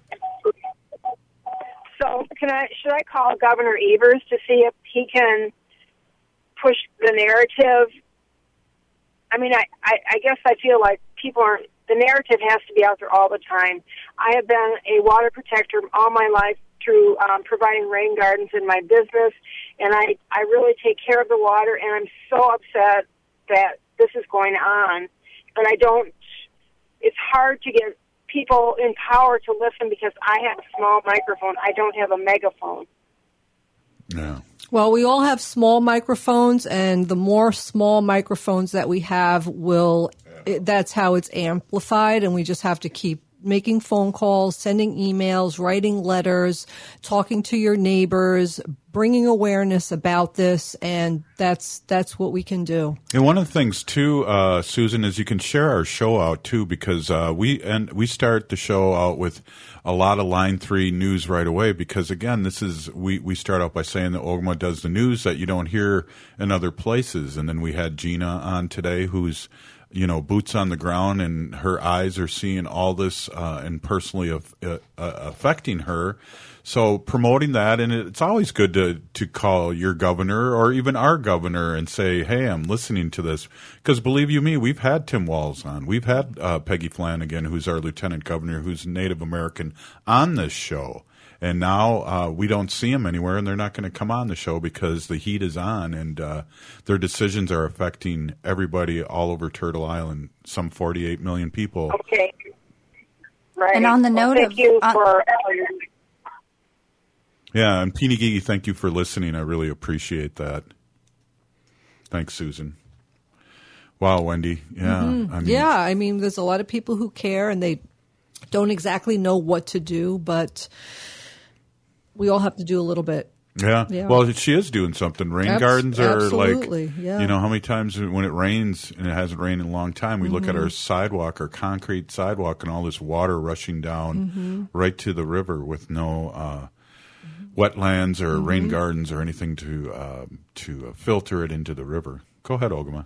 [SPEAKER 21] So can I, should I call Governor Evers to see if he can push the narrative? I mean, I, I, I guess I feel like people aren't, the narrative has to be out there all the time. I have been a water protector all my life through um, providing rain gardens in my business, and I, I really take care of the water, and I'm so upset that this is going on. And I don't, it's hard to get people in power to listen because I have a small microphone. I don't have a megaphone.
[SPEAKER 7] Yeah.
[SPEAKER 8] Well, we all have small microphones, and the more small microphones that we have will, it, that's how it's amplified, and we just have to keep making phone calls, sending emails, writing letters, talking to your neighbors, bringing awareness about this, and that's that's what we can do.
[SPEAKER 7] And one of the things too, uh, Susan, is you can share our show out too, because uh, we and we start the show out with a lot of Line Three news right away. Because again, this is we we start out by saying that Ogama does the news that you don't hear in other places, and then we had Gina on today, who's you know, boots on the ground, and her eyes are seeing all this uh, and personally of, uh, uh, affecting her. So promoting that, and it's always good to, to call your governor or even our governor and say, hey, I'm listening to this. Because believe you me, we've had Tim Walz on. We've had uh, Peggy Flanagan, who's our lieutenant governor, who's Native American, on this show. And now uh, we don't see them anywhere, and they're not going to come on the show because the heat is on, and uh, their decisions are affecting everybody all over Turtle Island, some forty-eight million people.
[SPEAKER 21] Okay. Right.
[SPEAKER 9] And on the
[SPEAKER 21] well,
[SPEAKER 9] note
[SPEAKER 21] thank
[SPEAKER 9] of...
[SPEAKER 21] you
[SPEAKER 9] on,
[SPEAKER 21] for...
[SPEAKER 7] Yeah, and Peeny Gigi, thank you for listening. I really appreciate that. Thanks, Susan. Wow, Wendy. Yeah.
[SPEAKER 8] Mm-hmm.
[SPEAKER 7] I mean,
[SPEAKER 8] yeah, I mean, there's a lot of people who care, and they don't exactly know what to do, but... we all have to do a little bit.
[SPEAKER 7] Yeah. yeah. Well, she is doing something. Rain Abs- gardens are
[SPEAKER 8] absolutely.
[SPEAKER 7] like,
[SPEAKER 8] yeah.
[SPEAKER 7] you know, how many times when it rains, and it hasn't rained in a long time, we mm-hmm. look at our sidewalk, our concrete sidewalk, and all this water rushing down mm-hmm. right to the river with no uh, mm-hmm. wetlands or mm-hmm. rain gardens or anything to uh, to uh, filter it into the river. Go ahead, Ogama.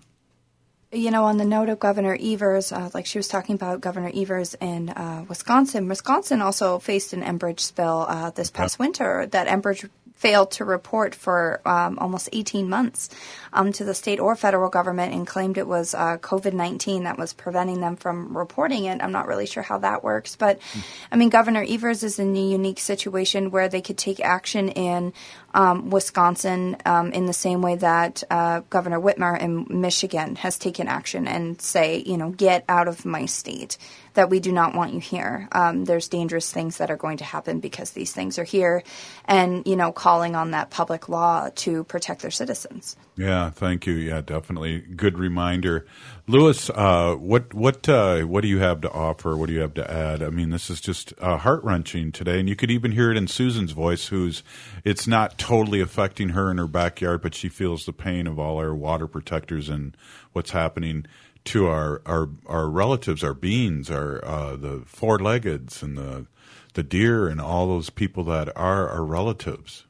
[SPEAKER 9] You know, on the note of Governor Evers, uh, like she was talking about Governor Evers in uh, Wisconsin, Wisconsin also faced an Enbridge spill uh, this past yeah. winter that Enbridge failed to report for um, almost eighteen months um, to the state or federal government, and claimed it was uh, COVID nineteen that was preventing them from reporting it. I'm not really sure how that works. But, mm. I mean, Governor Evers is in a unique situation where they could take action in um, Wisconsin um, in the same way that uh, Governor Whitmer in Michigan has taken action and say, you know, get out of my state, that we do not want you here. Um, there's dangerous things that are going to happen because these things are here, and, you know, calling on that public law to protect their citizens.
[SPEAKER 7] Yeah, thank you. Yeah, definitely. Good reminder. Lewis, uh, what what uh, what do you have to offer? What do you have to add? I mean, this is just uh, heart-wrenching today, and you could even hear it in Susan's voice, who's, it's not totally affecting her in her backyard, but she feels the pain of all our water protectors and what's happening to our, our, our relatives, our beans, our uh, the four-leggeds and the the deer and all those people that are our relatives.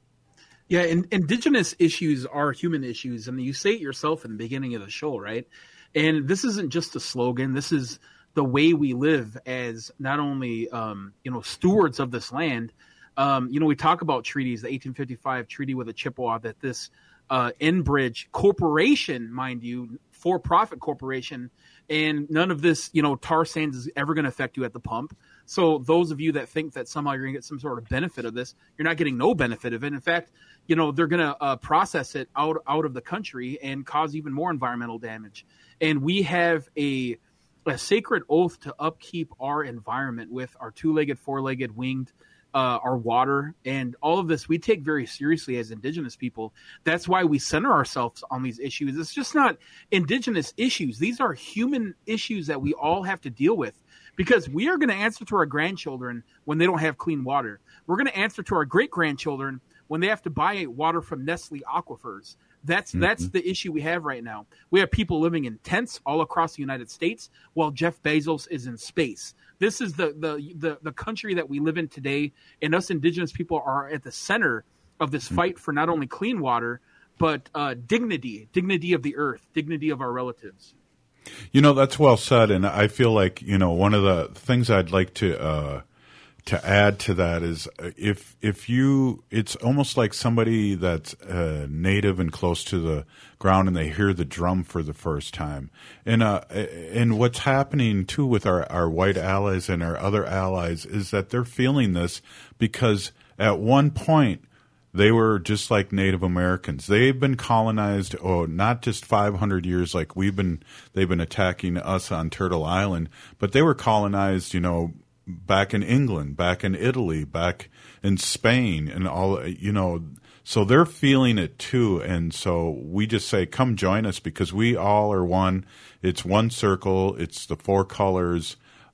[SPEAKER 20] Yeah, and indigenous issues are human issues. I mean, you say it yourself in the beginning of the show, right? And this isn't just a slogan. This is the way we live as not only, um, you know, stewards of this land. Um, you know, we talk about treaties, the eighteen fifty-five treaty with the Chippewa, that this uh, Enbridge corporation, mind you, for-profit corporation, and none of this, you know, tar sands is ever going to affect you at the pump. So those of you that think that somehow you're going to get some sort of benefit of this, you're not getting no benefit of it. In fact, you know, they're going to uh, process it out out of the country and cause even more environmental damage. And we have a a sacred oath to upkeep our environment with our two-legged, four-legged, winged, uh, our water, and all of this we take very seriously as Indigenous people. That's why we center ourselves on these issues. It's just not Indigenous issues. These are human issues that we all have to deal with, because we are going to answer to our grandchildren when they don't have clean water. We're going to answer to our great-grandchildren when they have to buy water from Nestle aquifers. That's mm-hmm. that's the issue we have right now. We have people living in tents all across the United States while Jeff Bezos is in space. This is the the the, the country that we live in today, and us Indigenous people are at the center of this mm-hmm. fight for not only clean water, but uh, dignity, dignity of the earth, dignity of our relatives.
[SPEAKER 7] You know, that's well said, and I feel like, you know, one of the things I'd like to uh, to add to that is if if you, it's almost like somebody that's uh, native and close to the ground and they hear the drum for the first time. And uh, and what's happening too with our, our white allies and our other allies is that they're feeling this because at one point they were just like Native Americans. They've been colonized, oh, not just five hundred years like we've been, they've been attacking us on Turtle Island, but they were colonized, you know, back in England, back in Italy, back in Spain, and all, you know, so they're feeling it too. And so we just say, come join us, because we all are one. It's one circle. It's the four colors.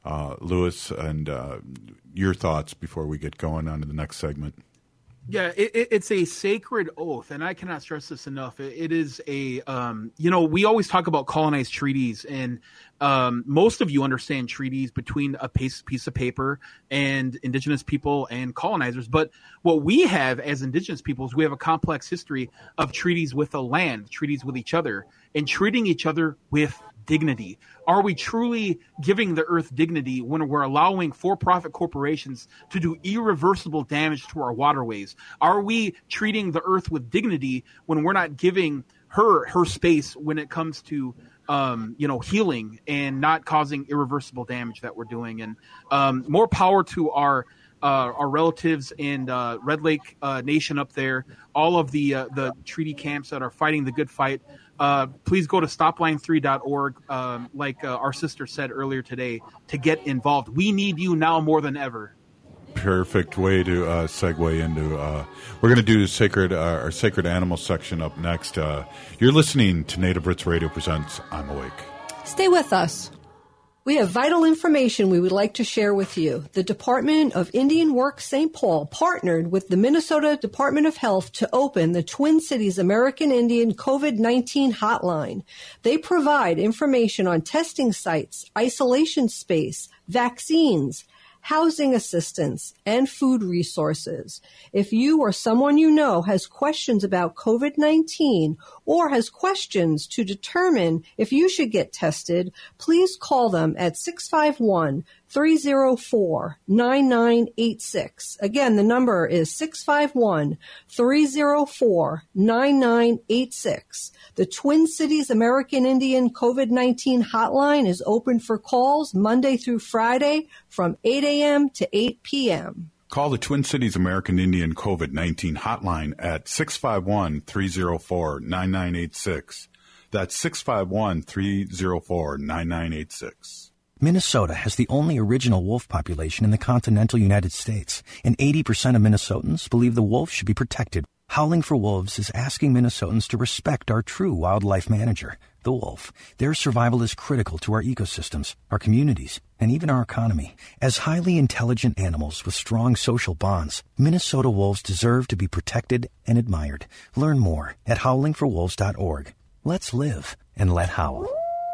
[SPEAKER 7] Uh, Louis, and uh, your thoughts before we get going on to the next segment.
[SPEAKER 20] Yeah, it, it, it's a sacred oath, and I cannot stress this enough. It, it is a, um, you know, we always talk about colonized treaties, and um, most of you understand treaties between a piece, piece of paper and indigenous people and colonizers. But what we have as indigenous peoples, we have a complex history of treaties with the land, treaties with each other, and treating each other with dignity. Are we truly giving the earth dignity when we're allowing for-profit corporations to do irreversible damage to our waterways? Are we treating the earth with dignity when we're not giving her her space when it comes to um, you know, healing and not causing irreversible damage that we're doing? And um, more power to our Uh, our relatives in uh, Red Lake uh, Nation up there, all of the uh, the treaty camps that are fighting the good fight. Uh, please go to stop line three dot org, um, like uh, our sister said earlier today, to get involved. We need you now more than ever.
[SPEAKER 7] Perfect way to uh, segue into. Uh, we're going to do sacred uh, our sacred animal section up next. Uh, you're listening to Native Roots Radio presents I'm Awake.
[SPEAKER 8] Stay with us. We have vital information we would like to share with you. The Department of Indian Works Saint Paul partnered with the Minnesota Department of Health to open the Twin Cities American Indian COVID nineteen hotline. They provide information on testing sites, isolation space, vaccines, housing assistance, and food resources. If you or someone you know has questions about COVID nineteen or has questions to determine if you should get tested, please call them at six five one, three oh four, nine nine eight six. Again, the number is six five one, three oh four, nine nine eight six. The Twin Cities American Indian COVID nineteen hotline is open for calls Monday through Friday from eight a.m. to eight p.m.
[SPEAKER 7] Call the Twin Cities American Indian COVID nineteen hotline at six five one, three oh four, nine nine eight six. That's six five one, three oh four, nine nine eight six.
[SPEAKER 2] Minnesota has the only original wolf population in the continental United States, and eighty percent of Minnesotans believe the wolf should be protected. Howling for Wolves is asking Minnesotans to respect our true wildlife manager, the wolf. Their survival is critical to our ecosystems, our communities, and even our economy. As highly intelligent animals with strong social bonds, Minnesota wolves deserve to be protected and admired. Learn more at howling for wolves dot org. Let's live and let howl.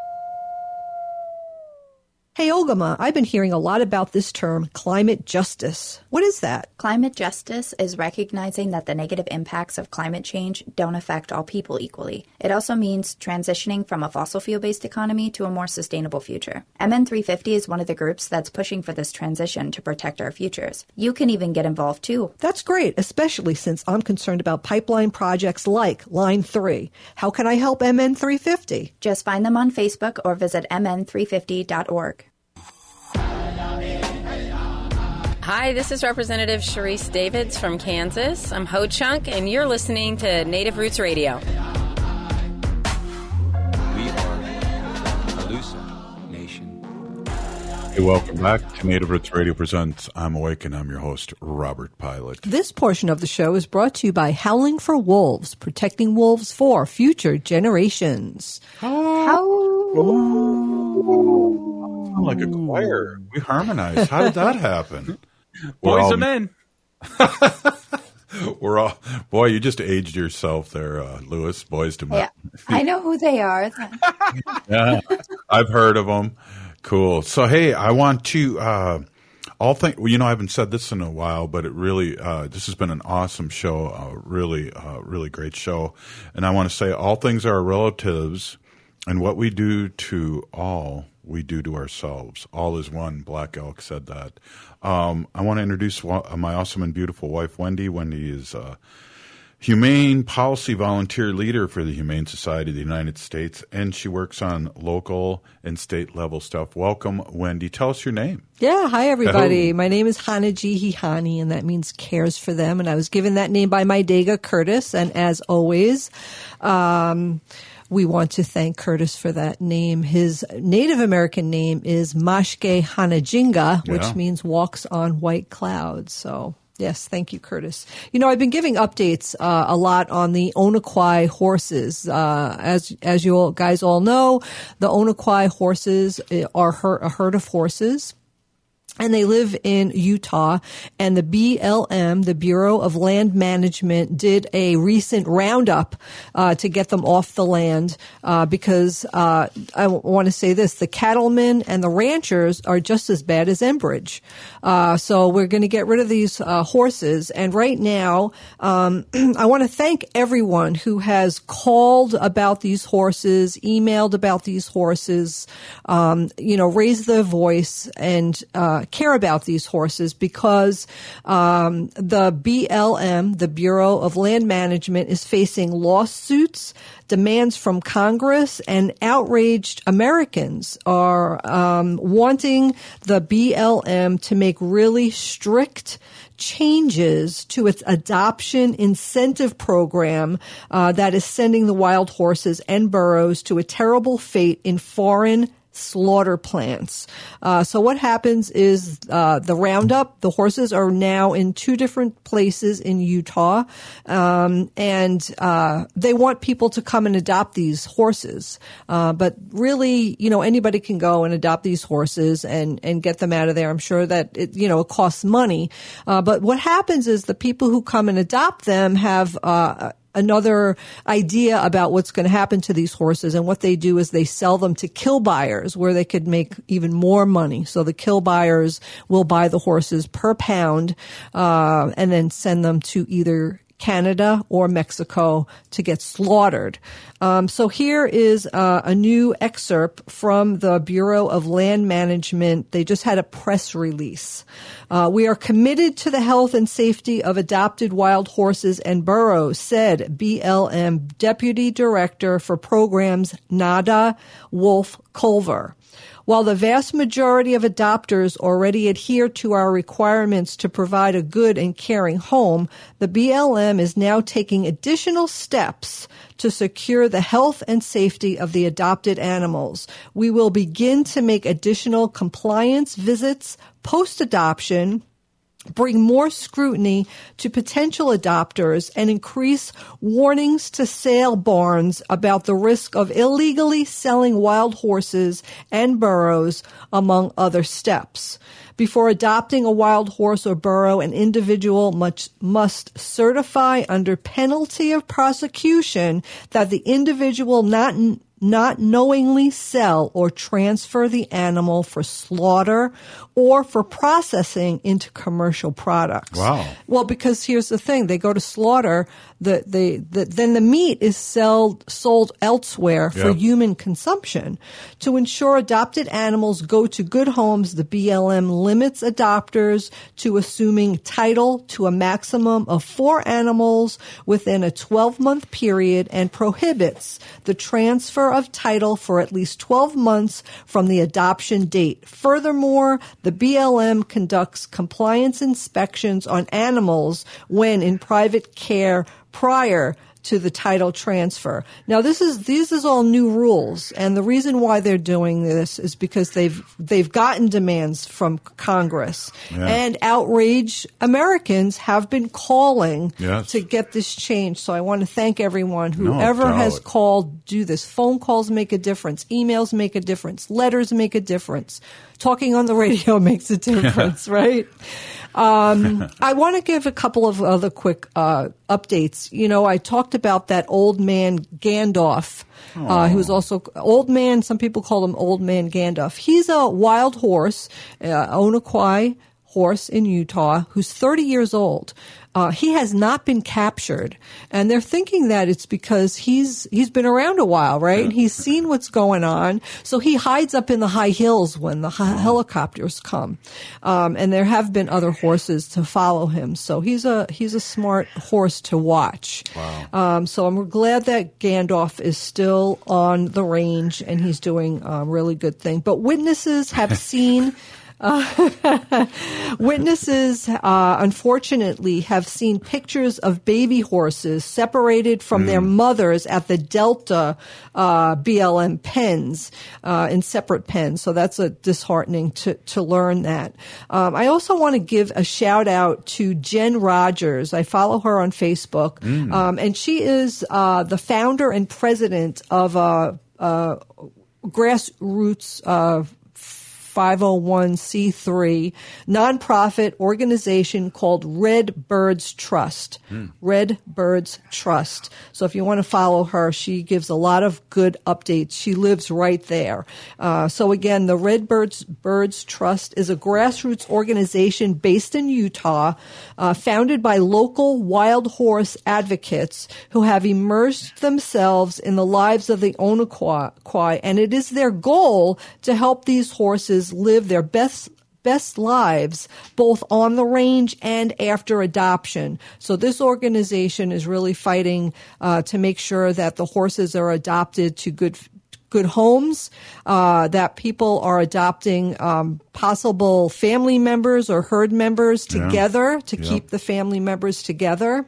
[SPEAKER 8] Hey, Ogama, I've been hearing a lot about this term, climate justice. What is that?
[SPEAKER 9] Climate justice is recognizing that the negative impacts of climate change don't affect all people equally. It also means transitioning from a fossil fuel-based economy to a more sustainable future. M N three fifty is one of the groups that's pushing for this transition to protect our futures. You can even get involved too.
[SPEAKER 8] That's great, especially since I'm concerned about pipeline projects like Line three. How can I help M N three fifty?
[SPEAKER 9] Just find them on Facebook or visit M N three fifty dot org.
[SPEAKER 22] Hi, this is Representative Sharice Davids from Kansas. I'm Ho Chunk, and you're listening to Native Roots Radio.
[SPEAKER 11] We are Alusa Nation.
[SPEAKER 7] Hey, welcome back to Native Roots Radio presents I'm Awake, and I'm your host, Robert Pilot.
[SPEAKER 8] This portion of the show is brought to you by Howling for Wolves, protecting wolves for future generations.
[SPEAKER 7] Oh. Oh. Sound like a choir. We harmonized. How did that happen?
[SPEAKER 20] Boys
[SPEAKER 7] all,
[SPEAKER 20] and men.
[SPEAKER 7] We're all, boy, you just aged yourself there, uh, Louis. Boys to men.
[SPEAKER 9] Yeah, I know who they are.
[SPEAKER 7] Yeah, I've heard of them. Cool. So, hey, I want to, uh, all think, well, you know, I haven't said this in a while, but it really, uh, this has been an awesome show, a really, uh, really great show. And I want to say all things are relatives, and what we do to all, we do to ourselves. All is one. Black Elk said that. Um, I want to introduce my awesome and beautiful wife, Wendy. Wendy is a humane policy volunteer leader for the Humane Society of the United States, and she works on local and state level stuff. Welcome, Wendy. Tell us your name.
[SPEAKER 8] Yeah, hi, everybody.
[SPEAKER 7] Hello.
[SPEAKER 8] My name is Hanaji Hihani, and that means cares for them. And I was given that name by my Dega Curtis. And as always, um, we want to thank Curtis for that name. His Native American name is Mashke Hanajinga, which yeah. means walks on white clouds. So, yes, thank you, Curtis. You know, I've been giving updates uh, a lot on the Onaquai horses. Uh, as as you all, guys all know, the Onaquai horses are her- a herd of horses And they live in Utah, and the B L M, the Bureau of Land Management, did a recent roundup uh, to get them off the land uh, because uh, I w- want to say this, the cattlemen and the ranchers are just as bad as Enbridge. Uh, so we're going to get rid of these uh, horses. And right now, um, I want to thank everyone who has called about these horses, emailed about these horses, um, you know, raised their voice and uh care about these horses because um, the B L M, the Bureau of Land Management, is facing lawsuits, demands from Congress, and outraged Americans are um, wanting the B L M to make really strict changes to its adoption incentive program uh, that is sending the wild horses and burros to a terrible fate in foreign slaughter plants. Uh, so what happens is uh, the roundup, the horses are now in two different places in Utah, um, and uh, they want people to come and adopt these horses. Uh, but really, you know, anybody can go and adopt these horses and, and get them out of there. I'm sure that, it, you know, it costs money. Uh, but what happens is the people who come and adopt them have uh another idea about what's going to happen to these horses, and what they do is they sell them to kill buyers where they could make even more money. So the kill buyers will buy the horses per pound uh, and then send them to either Canada or Mexico to get slaughtered. Um, so here is uh, a new excerpt from the Bureau of Land Management. They just had a press release. Uh, we are committed to the health and safety of adopted wild horses and burros, said B L M Deputy Director for Programs Nada Wolf Culver. While the vast majority of adopters already adhere to our requirements to provide a good and caring home, the B L M is now taking additional steps to secure the health and safety of the adopted animals. We will begin to make additional compliance visits post-adoption, bring more scrutiny to potential adopters, and increase warnings to sale barns about the risk of illegally selling wild horses and burros, among other steps. Before adopting a wild horse or burro, an individual must, must certify under penalty of prosecution that the individual not not knowingly sell or transfer the animal for slaughter or for processing into commercial products.
[SPEAKER 7] Wow.
[SPEAKER 8] Well, because here's the thing. They go to slaughter, the, the, the, then the meat is sell, sold elsewhere for
[SPEAKER 7] Yep.
[SPEAKER 8] human consumption. To ensure adopted animals go to good homes, the B L M limits adopters to assuming title to a maximum of four animals within a twelve-month period and prohibits the transfer of title for at least twelve months from the adoption date. Furthermore, the B L M conducts compliance inspections on animals when in private care prior to the title transfer. Now, this is these is all new rules, and the reason why they're doing this is because they've they've gotten demands from Congress,
[SPEAKER 7] Yeah.
[SPEAKER 8] and outraged Americans have been calling
[SPEAKER 7] Yes.
[SPEAKER 8] to get this changed. So I want to thank everyone
[SPEAKER 7] No
[SPEAKER 8] whoever
[SPEAKER 7] doubt.
[SPEAKER 8] has called. Do this. Phone calls make a difference. Emails make a difference. Letters make a difference. Talking on the radio makes a difference, right? Um, I want to give a couple of other quick uh, updates. You know, I talked about that old man Gandalf, uh, who's also old man. Some people call him Old Man Gandalf. He's a wild horse, uh, Onaquai horse in Utah, who's thirty years old. Uh, he has not been captured, and they're thinking that it's because he's he's been around a while, right? And he's seen what's going on, so he hides up in the high hills when the hi- helicopters come. Um, and there have been other horses to follow him, so he's a he's a smart horse to watch.
[SPEAKER 7] Wow.
[SPEAKER 8] Um, so I'm glad that Gandalf is still on the range and he's doing a really good thing. But witnesses have seen. Uh, witnesses, uh, unfortunately, have seen pictures of baby horses separated from mm. their mothers at the Delta uh, B L M pens, uh, in separate pens. So that's a disheartening to, to learn that. Um, I also want to give a shout out to Jen Rogers. I follow her on Facebook, mm. um, and she is uh, the founder and president of a, a grassroots uh five oh one c three nonprofit organization called Red Birds Trust. Hmm. Red Birds Trust. So if you want to follow her, she gives a lot of good updates. She lives right there. Uh, so again, the Red Birds, Birds Trust is a grassroots organization based in Utah, uh, founded by local wild horse advocates who have immersed themselves in the lives of the Onaquai, and it is their goal to help these horses live their best best lives both on the range and after adoption. So this organization is really fighting uh, to make sure that the horses are adopted to good good homes, uh, that people are adopting um, possible family members or herd members together yeah. to yeah. keep the family members together.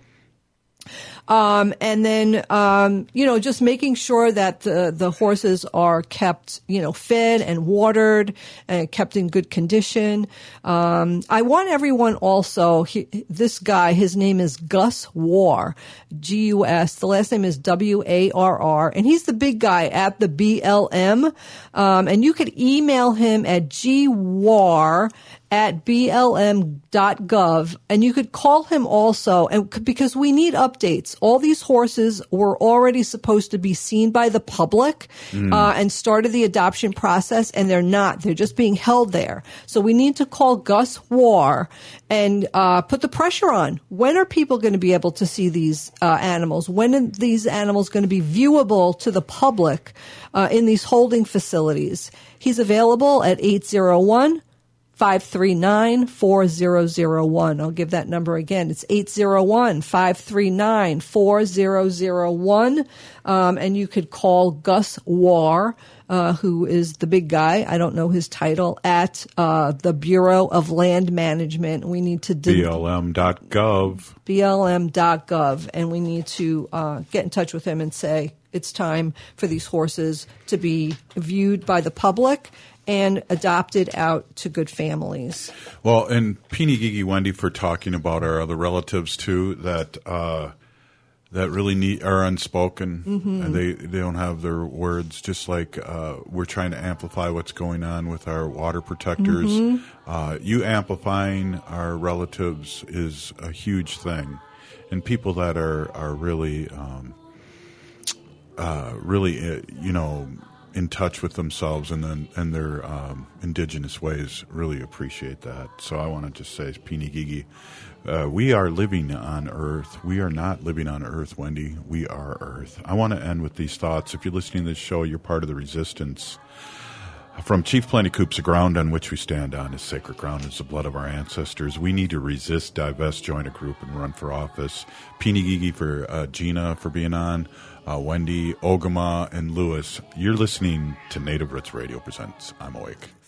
[SPEAKER 8] Um, and then, um, you know, just making sure that the, the horses are kept, you know, fed and watered and kept in good condition. Um, I want everyone also, he, this guy, his name is Gus Warr, G U S. The last name is W A R R. And he's the big guy at the B L M. Um, and you could email him at G Warr at B L M dot gov, and you could call him also, and because we need updates. All these horses were already supposed to be seen by the public mm. uh, and started the adoption process, and they're not. They're just being held there. So we need to call Gus Warr and uh, put the pressure on. When are people going to be able to see these uh, animals? When are these animals going to be viewable to the public uh, in these holding facilities? He's available at eight zero one, five three nine, four zero zero one. I'll give that number again. It's eight zero one, five three nine, four zero zero one. Um, and you could call Gus Warr, uh, who is the big guy. I don't know his title, at uh, the Bureau of Land Management. We need to...
[SPEAKER 7] B L M dot gov.
[SPEAKER 8] B L M dot gov. And we need to uh, get in touch with him and say it's time for these horses to be viewed by the public and adopted out to good families.
[SPEAKER 7] Well, and Peeny Gigi Wendy for talking about our other relatives too that uh, that really need, are unspoken, mm-hmm. and they, they don't have their words. Just like uh, we're trying to amplify what's going on with our water protectors. Mm-hmm. Uh, you amplifying our relatives is a huge thing, and people that are are really um, uh, really uh, you know. in touch with themselves and then and their um, indigenous ways really appreciate that. So I want to just say, Peeny Gigi, uh, we are living on Earth. We are not living on Earth, Wendy. We are Earth. I want to end with these thoughts. If you're listening to this show, you're part of the resistance. From Chief Plenty Coops, the ground on which we stand on is sacred ground. It's the blood of our ancestors. We need to resist, divest, join a group, and run for office. Peeny Gigi for uh, Gina for being on. Uh, Wendy, Ogama, and Lewis. You're listening to Native Roots Radio Presents I'm Awake.